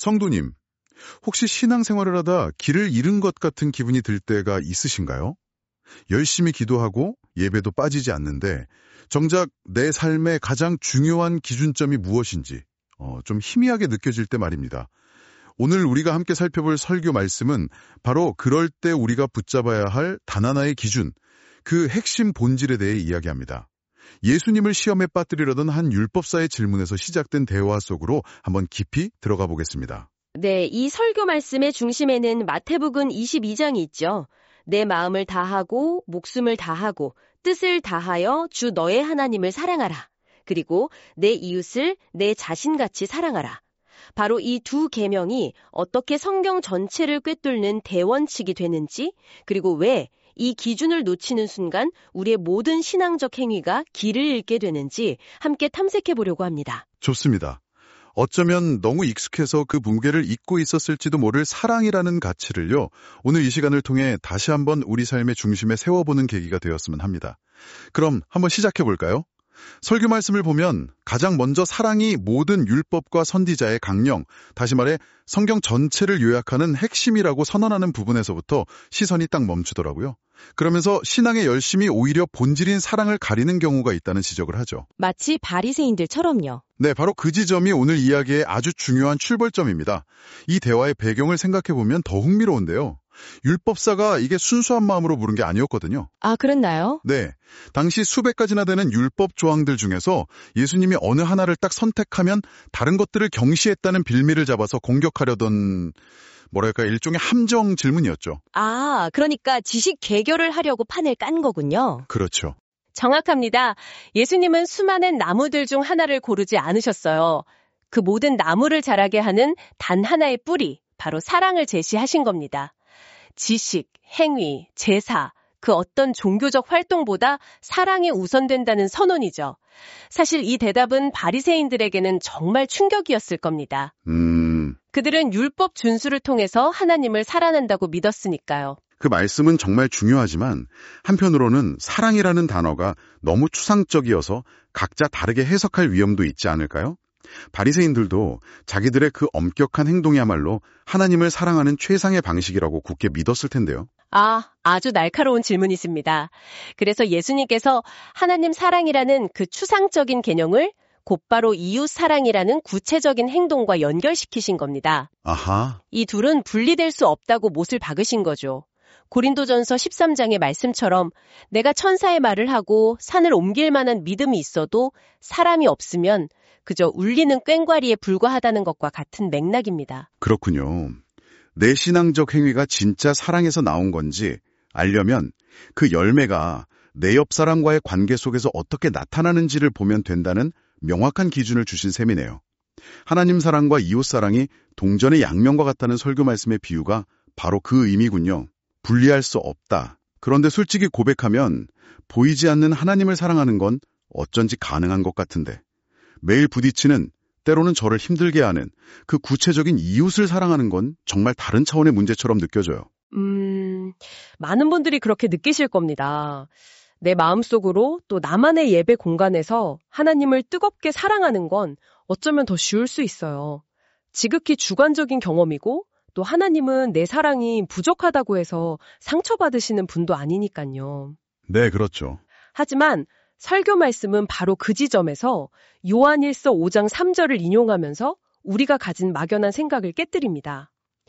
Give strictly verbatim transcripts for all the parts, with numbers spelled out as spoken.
성도님, 혹시 신앙생활을 하다 길을 잃은 것 같은 기분이 들 때가 있으신가요? 열심히 기도하고 예배도 빠지지 않는데 정작 내 삶의 가장 중요한 기준점이 무엇인지 어, 좀 희미하게 느껴질 때 말입니다. 오늘 우리가 함께 살펴볼 설교 말씀은 바로 그럴 때 우리가 붙잡아야 할 단 하나의 기준, 그 핵심 본질에 대해 이야기합니다. 예수님을 시험에 빠뜨리려던 한 율법사의 질문에서 시작된 대화 속으로 한번 깊이 들어가 보겠습니다. 네, 이 설교 말씀의 중심에는 마태복음 이십이 장이 있죠. 내 마음을 다하고 목숨을 다하고 뜻을 다하여 주 너의 하나님을 사랑하라. 그리고 내 이웃을 내 자신같이 사랑하라. 바로 이 두 계명이 어떻게 성경 전체를 꿰뚫는 대원칙이 되는지, 그리고 왜 이 기준을 놓치는 순간 우리의 모든 신앙적 행위가 길을 잃게 되는지 함께 탐색해 보려고 합니다. 좋습니다. 어쩌면 너무 익숙해서 그 무게를 잊고 있었을지도 모를 사랑이라는 가치를요, 오늘 이 시간을 통해 다시 한번 우리 삶의 중심에 세워보는 계기가 되었으면 합니다. 그럼 한번 시작해 볼까요? 설교 말씀을 보면 가장 먼저 사랑이 모든 율법과 선지자의 강령, 다시 말해 성경 전체를 요약하는 핵심이라고 선언하는 부분에서부터 시선이 딱 멈추더라고요. 그러면서 신앙의 열심이 오히려 본질인 사랑을 가리는 경우가 있다는 지적을 하죠. 마치 바리새인들처럼요. 네, 바로 그 지점이 오늘 이야기의 아주 중요한 출발점입니다. 이 대화의 배경을 생각해보면 더 흥미로운데요. 율법사가 이게 순수한 마음으로 물은 게 아니었거든요. 아, 그랬나요? 네. 당시 수백 가지나 되는 율법 조항들 중에서 예수님이 어느 하나를 딱 선택하면 다른 것들을 경시했다는 빌미를 잡아서 공격하려던, 뭐랄까, 일종의 함정 질문이었죠. 아, 그러니까 지식 개결을 하려고 판을 깐 거군요. 그렇죠. 정확합니다. 예수님은 수많은 나무들 중 하나를 고르지 않으셨어요. 그 모든 나무를 자라게 하는 단 하나의 뿌리, 바로 사랑을 제시하신 겁니다. 지식, 행위, 제사, 그 어떤 종교적 활동보다 사랑이 우선된다는 선언이죠. 사실 이 대답은 바리새인들에게는 정말 충격이었을 겁니다. 음... 그들은 율법 준수를 통해서 하나님을 살아낸다고 믿었으니까요. 그 말씀은 정말 중요하지만 한편으로는 사랑이라는 단어가 너무 추상적이어서 각자 다르게 해석할 위험도 있지 않을까요? 바리새인들도 자기들의 그 엄격한 행동이야말로 하나님을 사랑하는 최상의 방식이라고 굳게 믿었을 텐데요. 아, 아주 날카로운 질문이십니다. 그래서 예수님께서 하나님 사랑이라는 그 추상적인 개념을 곧바로 이웃 사랑이라는 구체적인 행동과 연결시키신 겁니다. 아하. 이 둘은 분리될 수 없다고 못을 박으신 거죠. 고린도전서 십삼 장의 말씀처럼 내가 천사의 말을 하고 산을 옮길 만한 믿음이 있어도 사람이 없으면 그저 울리는 꽹과리에 불과하다는 것과 같은 맥락입니다. 그렇군요. 내 신앙적 행위가 진짜 사랑에서 나온 건지 알려면 그 열매가 내 옆 사람과의 관계 속에서 어떻게 나타나는지를 보면 된다는 명확한 기준을 주신 셈이네요. 하나님 사랑과 이웃 사랑이 동전의 양면과 같다는 설교 말씀의 비유가 바로 그 의미군요. 분리할 수 없다. 그런데 솔직히 고백하면 보이지 않는 하나님을 사랑하는 건 어쩐지 가능한 것 같은데 매일 부딪히는, 때로는 저를 힘들게 하는 그 구체적인 이웃을 사랑하는 건 정말 다른 차원의 문제처럼 느껴져요. 음, 많은 분들이 그렇게 느끼실 겁니다. 내 마음속으로 또 나만의 예배 공간에서 하나님을 뜨겁게 사랑하는 건 어쩌면 더 쉬울 수 있어요. 지극히 주관적인 경험이고 또 하나님은 내 사랑이 부족하다고 해서 상처받으시는 분도 아니니까요. 네, 그렇죠. 하지만 설교 말씀은 바로 그 지점에서 요한일서 오 장 삼 절을 인용하면서 우리가 가진 막연한 생각을 깨뜨립니다.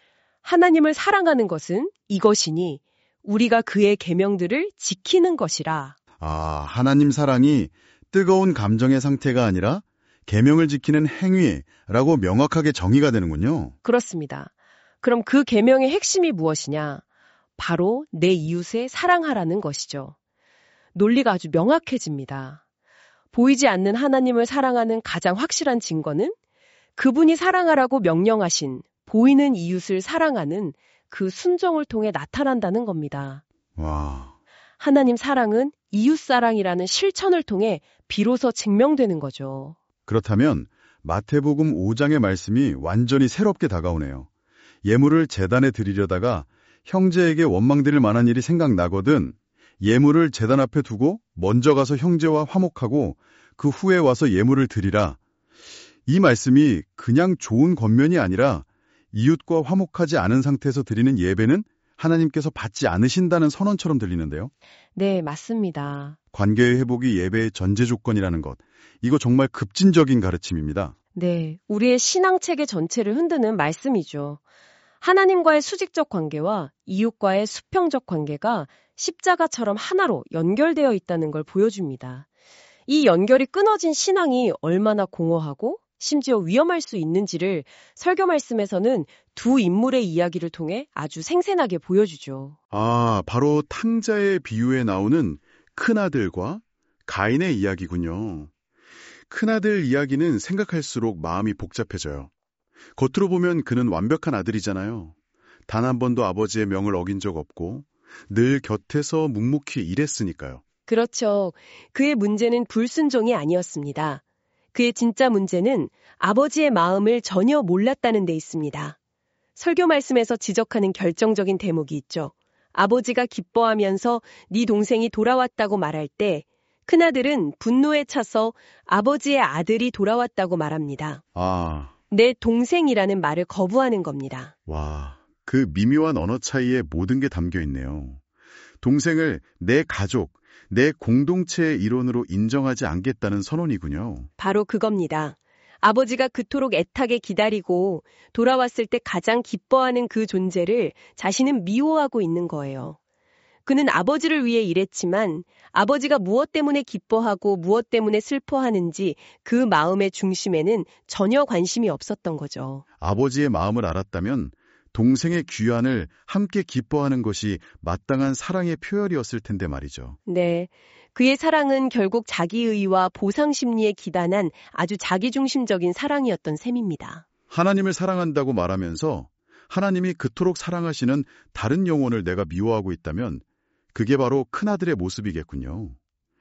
하나님을 사랑하는 것은 이것이니 우리가 그의 계명들을 지키는 것이라. 아, 하나님 사랑이 뜨거운 감정의 상태가 아니라 계명을 지키는 행위라고 명확하게 정의가 되는군요. 그렇습니다. 그럼 그 계명의 핵심이 무엇이냐? 바로 내 이웃을 사랑하라는 것이죠. 논리가 아주 명확해집니다. 보이지 않는 하나님을 사랑하는 가장 확실한 증거는 그분이 사랑하라고 명령하신 보이는 이웃을 사랑하는 그 순종을 통해 나타난다는 겁니다. 와. 하나님 사랑은 이웃 사랑이라는 실천을 통해 비로소 증명되는 거죠. 그렇다면 마태복음 오 장의 말씀이 완전히 새롭게 다가오네요. 예물을 제단에 드리려다가 형제에게 원망드릴 만한 일이 생각나거든 예물을 제단 앞에 두고 먼저 가서 형제와 화목하고 그 후에 와서 예물을 드리라. 이 말씀이 그냥 좋은 권면이 아니라 이웃과 화목하지 않은 상태에서 드리는 예배는 하나님께서 받지 않으신다는 선언처럼 들리는데요. 네, 맞습니다. 관계의 회복이 예배의 전제 조건이라는 것, 이거 정말 급진적인 가르침입니다. 네, 우리의 신앙체계 전체를 흔드는 말씀이죠. 하나님과의 수직적 관계와 이웃과의 수평적 관계가 십자가처럼 하나로 연결되어 있다는 걸 보여줍니다. 이 연결이 끊어진 신앙이 얼마나 공허하고 심지어 위험할 수 있는지를 설교 말씀에서는 두 인물의 이야기를 통해 아주 생생하게 보여주죠. 아, 바로 탕자의 비유에 나오는 큰아들과 가인의 이야기군요. 큰아들 이야기는 생각할수록 마음이 복잡해져요. 겉으로 보면 그는 완벽한 아들이잖아요. 단 한 번도 아버지의 명을 어긴 적 없고 늘 곁에서 묵묵히 일했으니까요. 그렇죠. 그의 문제는 불순종이 아니었습니다. 그의 진짜 문제는 아버지의 마음을 전혀 몰랐다는 데 있습니다. 설교 말씀에서 지적하는 결정적인 대목이 있죠. 아버지가 기뻐하면서 네 동생이 돌아왔다고 말할 때 큰아들은 분노에 차서 아버지의 아들이 돌아왔다고 말합니다. 아, 내 동생이라는 말을 거부하는 겁니다. 와, 그 미묘한 언어 차이에 모든 게 담겨 있네요. 동생을 내 가족, 내 공동체의 일원으로 인정하지 않겠다는 선언이군요. 바로 그겁니다. 아버지가 그토록 애타게 기다리고 돌아왔을 때 가장 기뻐하는 그 존재를 자신은 미워하고 있는 거예요. 그는 아버지를 위해 일했지만 아버지가 무엇 때문에 기뻐하고 무엇 때문에 슬퍼하는지 그 마음의 중심에는 전혀 관심이 없었던 거죠. 아버지의 마음을 알았다면 동생의 귀환을 함께 기뻐하는 것이 마땅한 사랑의 표현이었을 텐데 말이죠. 네. 그의 사랑은 결국 자기의와 보상심리에 기반한 아주 자기중심적인 사랑이었던 셈입니다. 하나님을 사랑한다고 말하면서 하나님이 그토록 사랑하시는 다른 영혼을 내가 미워하고 있다면 그게 바로 큰아들의 모습이겠군요.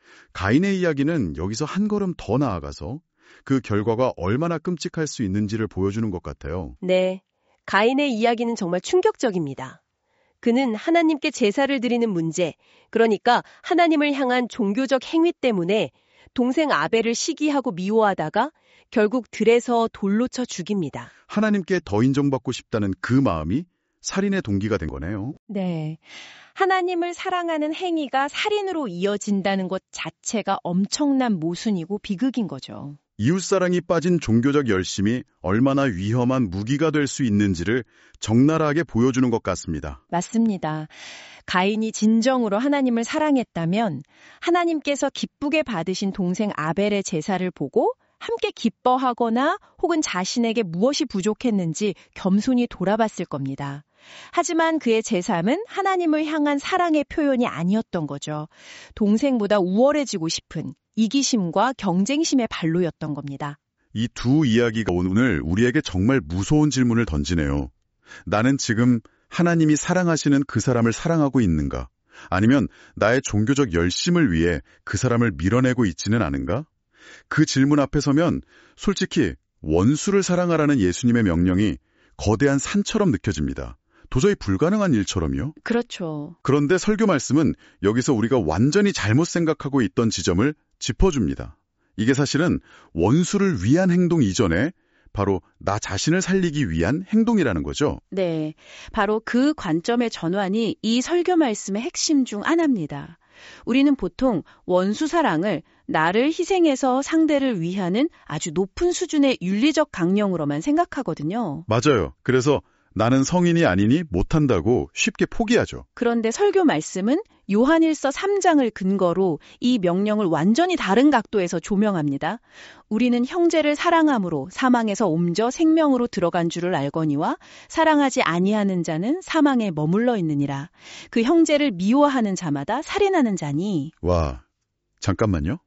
가인의 이야기는 여기서 한 걸음 더 나아가서 그 결과가 얼마나 끔찍할 수 있는지를 보여주는 것 같아요. 네. 가인의 이야기는 정말 충격적입니다. 그는 하나님께 제사를 드리는 문제, 그러니까 하나님을 향한 종교적 행위 때문에 동생 아벨을 시기하고 미워하다가 결국 들에서 돌로 쳐 죽입니다. 하나님께 더 인정받고 싶다는 그 마음이 살인의 동기가 된 거네요. 네. 하나님을 사랑하는 행위가 살인으로 이어진다는 것 자체가 엄청난 모순이고 비극인 거죠. 이웃사랑이 빠진 종교적 열심이 얼마나 위험한 무기가 될 수 있는지를 적나라하게 보여주는 것 같습니다. 맞습니다. 가인이 진정으로 하나님을 사랑했다면 하나님께서 기쁘게 받으신 동생 아벨의 제사를 보고 함께 기뻐하거나 혹은 자신에게 무엇이 부족했는지 겸손히 돌아봤을 겁니다. 하지만 그의 제삼은 하나님을 향한 사랑의 표현이 아니었던 거죠. 동생보다 우월해지고 싶은 이기심과 경쟁심의 발로였던 겁니다. 이 두 이야기가 오늘 우리에게 정말 무서운 질문을 던지네요. 나는 지금 하나님이 사랑하시는 그 사람을 사랑하고 있는가? 아니면 나의 종교적 열심을 위해 그 사람을 밀어내고 있지는 않은가? 그 질문 앞에 서면 솔직히 원수를 사랑하라는 예수님의 명령이 거대한 산처럼 느껴집니다. 도저히 불가능한 일처럼요. 그렇죠. 그런데 설교 말씀은 여기서 우리가 완전히 잘못 생각하고 있던 지점을 짚어줍니다. 이게 사실은 원수를 위한 행동 이전에 바로 나 자신을 살리기 위한 행동이라는 거죠. 네, 바로 그 관점의 전환이 이 설교 말씀의 핵심 중 하나입니다. 우리는 보통 원수 사랑을 나를 희생해서 상대를 위하는 아주 높은 수준의 윤리적 강령으로만 생각하거든요. 맞아요. 그래서 나는 성인이 아니니 못한다고 쉽게 포기하죠. 그런데 설교 말씀은 요한일서 삼 장을 근거로 이 명령을 완전히 다른 각도에서 조명합니다. 우리는 형제를 사랑함으로 사망에서 옮겨 생명으로 들어간 줄을 알거니와 사랑하지 아니하는 자는 사망에 머물러 있느니라. 그 형제를 미워하는 자마다 살인하는 자니. 와, 잠깐만요.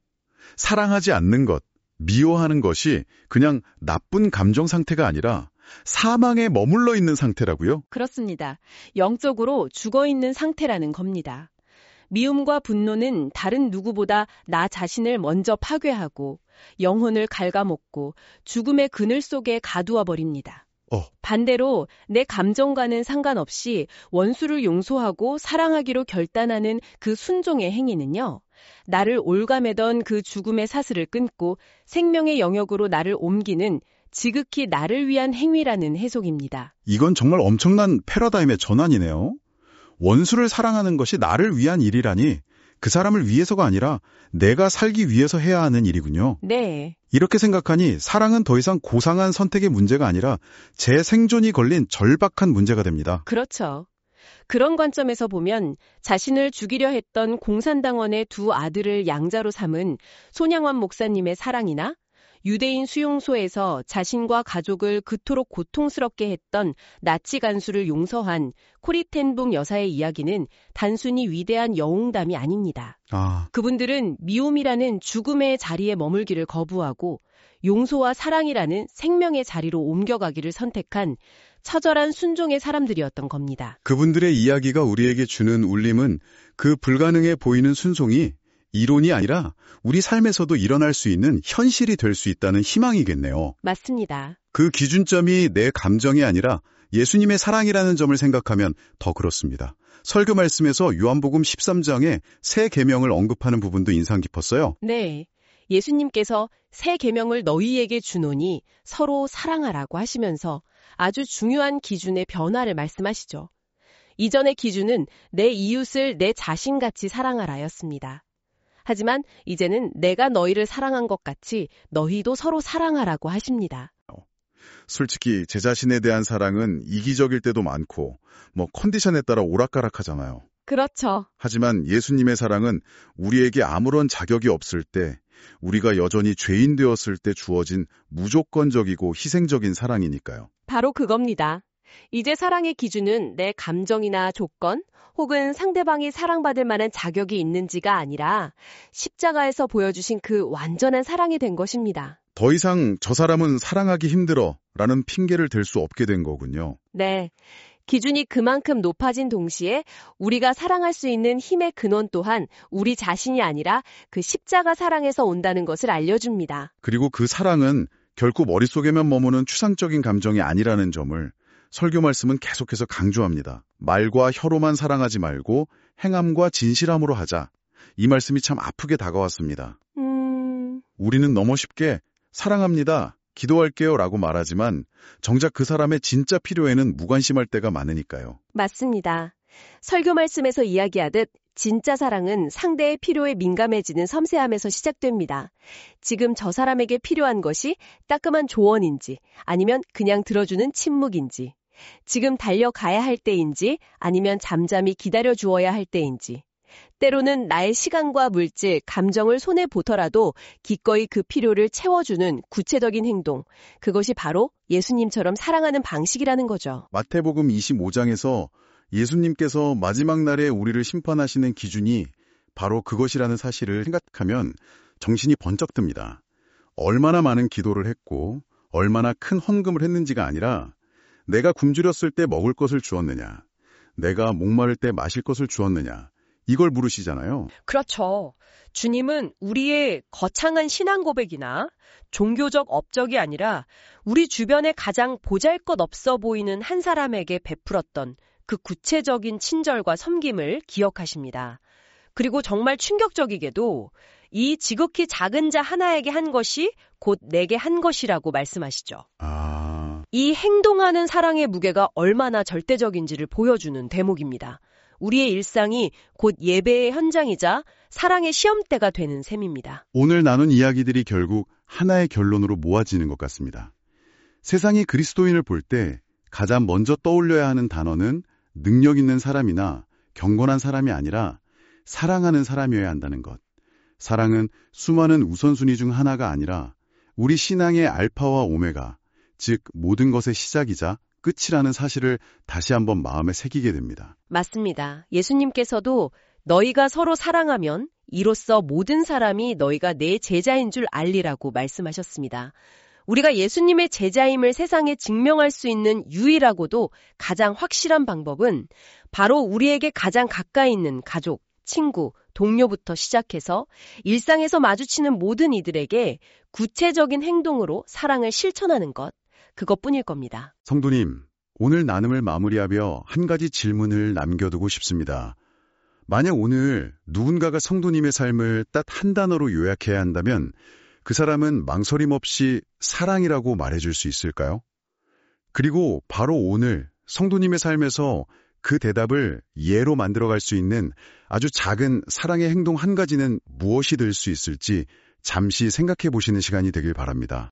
사랑하지 않는 것, 미워하는 것이 그냥 나쁜 감정 상태가 아니라 사망에 머물러 있는 상태라고요? 그렇습니다. 영적으로 죽어있는 상태라는 겁니다. 미움과 분노는 다른 누구보다 나 자신을 먼저 파괴하고 영혼을 갉아먹고 죽음의 그늘 속에 가두어 버립니다. 어. 반대로 내 감정과는 상관없이 원수를 용서하고 사랑하기로 결단하는 그 순종의 행위는요. 나를 올가매던 그 죽음의 사슬을 끊고 생명의 영역으로 나를 옮기는 지극히 나를 위한 행위라는 해석입니다. 이건 정말 엄청난 패러다임의 전환이네요. 원수를 사랑하는 것이 나를 위한 일이라니 그 사람을 위해서가 아니라 내가 살기 위해서 해야 하는 일이군요. 네. 이렇게 생각하니 사랑은 더 이상 고상한 선택의 문제가 아니라 제 생존이 걸린 절박한 문제가 됩니다. 그렇죠. 그런 관점에서 보면 자신을 죽이려 했던 공산당원의 두 아들을 양자로 삼은 손양원 목사님의 사랑이나 유대인 수용소에서 자신과 가족을 그토록 고통스럽게 했던 나치 간수를 용서한 코리텐붕 여사의 이야기는 단순히 위대한 영웅담이 아닙니다. 아, 그분들은 미움이라는 죽음의 자리에 머물기를 거부하고 용서와 사랑이라는 생명의 자리로 옮겨가기를 선택한 처절한 순종의 사람들이었던 겁니다. 그분들의 이야기가 우리에게 주는 울림은 그 불가능해 보이는 순종이 이론이 아니라 우리 삶에서도 일어날 수 있는 현실이 될 수 있다는 희망이겠네요. 맞습니다. 그 기준점이 내 감정이 아니라 예수님의 사랑이라는 점을 생각하면 더 그렇습니다. 설교 말씀에서 요한복음 십삼 장에 새 계명을 언급하는 부분도 인상 깊었어요. 네. 예수님께서 새 계명을 너희에게 주노니 서로 사랑하라고 하시면서 아주 중요한 기준의 변화를 말씀하시죠. 이전의 기준은 내 이웃을 내 자신같이 사랑하라였습니다. 하지만 이제는 내가 너희를 사랑한 것 같이 너희도 서로 사랑하라고 하십니다. 솔직히 제 자신에 대한 사랑은 이기적일 때도 많고 뭐 컨디션에 따라 오락가락하잖아요. 그렇죠. 하지만 예수님의 사랑은 우리에게 아무런 자격이 없을 때, 우리가 여전히 죄인 되었을 때 주어진 무조건적이고 희생적인 사랑이니까요. 바로 그겁니다. 이제 사랑의 기준은 내 감정이나 조건 혹은 상대방이 사랑받을 만한 자격이 있는지가 아니라 십자가에서 보여주신 그 완전한 사랑이 된 것입니다. 더 이상 저 사람은 사랑하기 힘들어 라는 핑계를 댈 수 없게 된 거군요. 네. 기준이 그만큼 높아진 동시에 우리가 사랑할 수 있는 힘의 근원 또한 우리 자신이 아니라 그 십자가 사랑에서 온다는 것을 알려줍니다. 그리고 그 사랑은 결코 머릿속에만 머무는 추상적인 감정이 아니라는 점을 설교 말씀은 계속해서 강조합니다. 말과 혀로만 사랑하지 말고 행함과 진실함으로 하자. 이 말씀이 참 아프게 다가왔습니다. 음... 우리는 너무 쉽게 사랑합니다, 기도할게요 라고 말하지만 정작 그 사람의 진짜 필요에는 무관심할 때가 많으니까요. 맞습니다. 설교 말씀에서 이야기하듯 진짜 사랑은 상대의 필요에 민감해지는 섬세함에서 시작됩니다. 지금 저 사람에게 필요한 것이 따끔한 조언인지 아니면 그냥 들어주는 침묵인지, 지금 달려가야 할 때인지 아니면 잠잠히 기다려 주어야 할 때인지, 때로는 나의 시간과 물질, 감정을 손해보더라도 기꺼이 그 필요를 채워주는 구체적인 행동, 그것이 바로 예수님처럼 사랑하는 방식이라는 거죠. 마태복음 이십오 장에서 예수님께서 마지막 날에 우리를 심판하시는 기준이 바로 그것이라는 사실을 생각하면 정신이 번쩍 듭니다. 얼마나 많은 기도를 했고 얼마나 큰 헌금을 했는지가 아니라 내가 굶주렸을 때 먹을 것을 주었느냐, 내가 목마를 때 마실 것을 주었느냐, 이걸 물으시잖아요. 그렇죠. 주님은 우리의 거창한 신앙 고백이나 종교적 업적이 아니라 우리 주변에 가장 보잘것없어 보이는 한 사람에게 베풀었던 그 구체적인 친절과 섬김을 기억하십니다. 그리고 정말 충격적이게도 이 지극히 작은 자 하나에게 한 것이 곧 내게 한 것이라고 말씀하시죠. 아... 이 행동하는 사랑의 무게가 얼마나 절대적인지를 보여주는 대목입니다. 우리의 일상이 곧 예배의 현장이자 사랑의 시험대가 되는 셈입니다. 오늘 나눈 이야기들이 결국 하나의 결론으로 모아지는 것 같습니다. 세상이 그리스도인을 볼 때 가장 먼저 떠올려야 하는 단어는 능력 있는 사람이나 경건한 사람이 아니라 사랑하는 사람이어야 한다는 것. 사랑은 수많은 우선순위 중 하나가 아니라 우리 신앙의 알파와 오메가, 즉 모든 것의 시작이자 끝이라는 사실을 다시 한번 마음에 새기게 됩니다. 맞습니다. 예수님께서도 너희가 서로 사랑하면 이로써 모든 사람이 너희가 내 제자인 줄 알리라고 말씀하셨습니다. 우리가 예수님의 제자임을 세상에 증명할 수 있는 유일하고도 가장 확실한 방법은 바로 우리에게 가장 가까이 있는 가족, 친구, 동료부터 시작해서 일상에서 마주치는 모든 이들에게 구체적인 행동으로 사랑을 실천하는 것, 그것뿐일 겁니다. 성도님, 오늘 나눔을 마무리하며 한 가지 질문을 남겨두고 싶습니다. 만약 오늘 누군가가 성도님의 삶을 딱 한 단어로 요약해야 한다면 그 사람은 망설임 없이 사랑이라고 말해줄 수 있을까요? 그리고 바로 오늘 성도님의 삶에서 그 대답을 예로 만들어갈 수 있는 아주 작은 사랑의 행동 한 가지는 무엇이 될 수 있을지 잠시 생각해 보시는 시간이 되길 바랍니다.